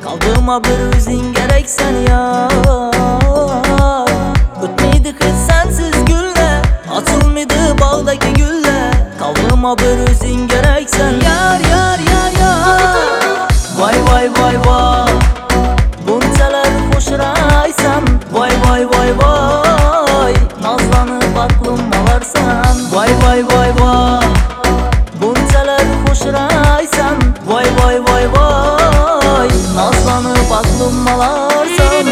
Kalbıma bir özün gereksen ya. Ötmeydi hiç sensiz gülle, açılmaydı bağdaki gülle. Kalbıma bir özün gereksen yar yar yar yar. Vay vay vay vay, buncalar hoşraysan. Vay vay vay vay, nazlanıp aklım alarsan. Vay vay vay vay, buncalar hoşraysan. Vay vay vay vay, nazlanıp aklım alarsan.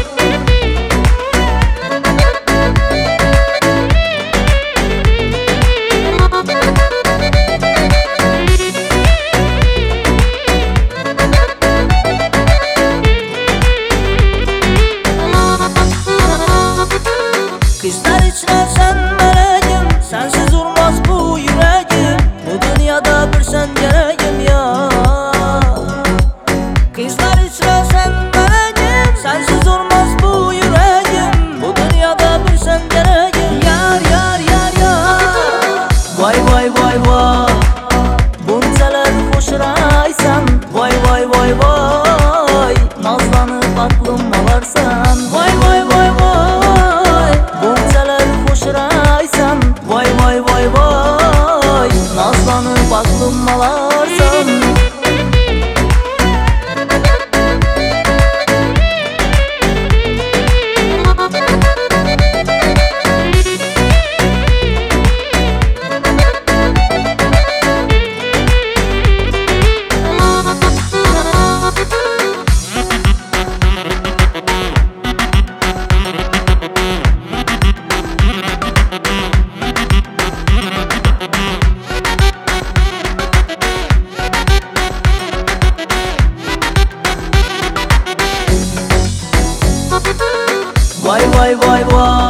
Kızlar içine sen meleğim, sensiz durmaz bu yüreğim. Bu dünyada bir sen gereğim ya. Kızlar içine sen meleğim, sensiz durmaz bu yüreğim. Bu dünyada bir sen gereğim yar yar yar yar. Vay vay vay vay, buncalar hoşraysan. Vay vay vay vay, nazlanıp aklım alarsan. Vay vay vay vay, buncalar hoşraysan. Vay vay vay vay, nazlanıp aklım alarsan. Vay vay vay vay,